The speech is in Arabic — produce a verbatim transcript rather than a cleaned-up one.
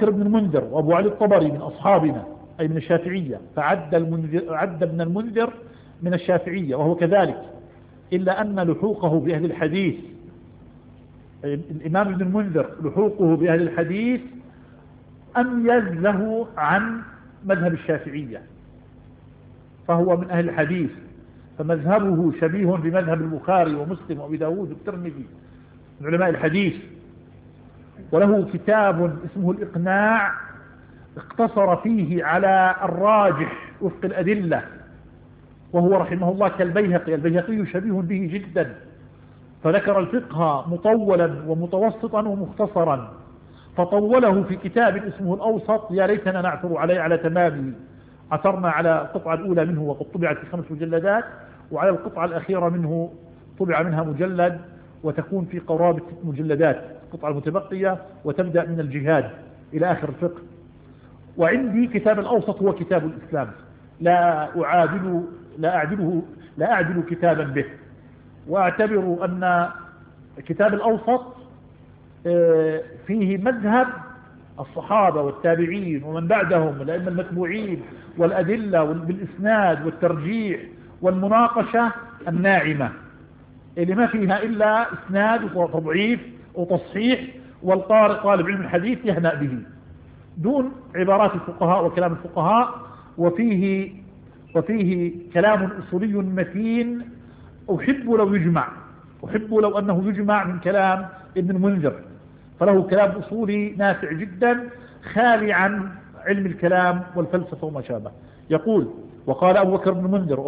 بكر بن المنذر وأبو علي الطبري من أصحابنا أي من الشافعية، فعد المنذر عد ابن المنذر من الشافعية وهو كذلك، إلا أن لحوقه بأهل الحديث، الإمام ابن المنذر لحوقه بأهل الحديث أميز له عن مذهب الشافعية، فهو من أهل الحديث، فمذهبه شبيه بمذهب البخاري ومسلم وأبي داود والترمذي من علماء الحديث. وله كتاب اسمه الإقناع اقتصر فيه على الراجح وفق الأدلة، وهو رحمه الله كالبيهقي، البيهقي شبيه به جدا، فذكر الفقه مطولا ومتوسطا ومختصرا، فطوله في كتاب اسمه الأوسط يا ليتنا نعثر عليه على تمامه. عثرنا على القطعة الأولى منه وقد طبعت في خمس مجلدات، وعلى القطعة الأخيرة منه طبع منها مجلد وتكون في قرابة ست مجلدات القطعة المتبقية، وتبدأ من الجهاد إلى آخر الفقه. وعندي كتاب الأوسط هو كتاب الإسلام، لا أعادل لا أعدله لا أعدل كتابا به، وأعتبر أن كتاب الأوسط فيه مذهب الصحابة والتابعين ومن بعدهم الأئمة المتبوعين، والأدلة بالإسناد والترجيح والمناقشة الناعمة اللي ما فيها إلا إسناد وتضعيف وتصحيح، والقارئ طالب علم الحديث يهنأ به دون عبارات الفقهاء وكلام الفقهاء. وفيه وفيه كلام أصولي متين أحب لو يجمع أحب لو أنه يجمع من كلام ابن المنذر، فله كلام أصولي نافع جدا خالي عن علم الكلام والفلسفة وما شابه. يقول: وقال أبو بكر بن المنذر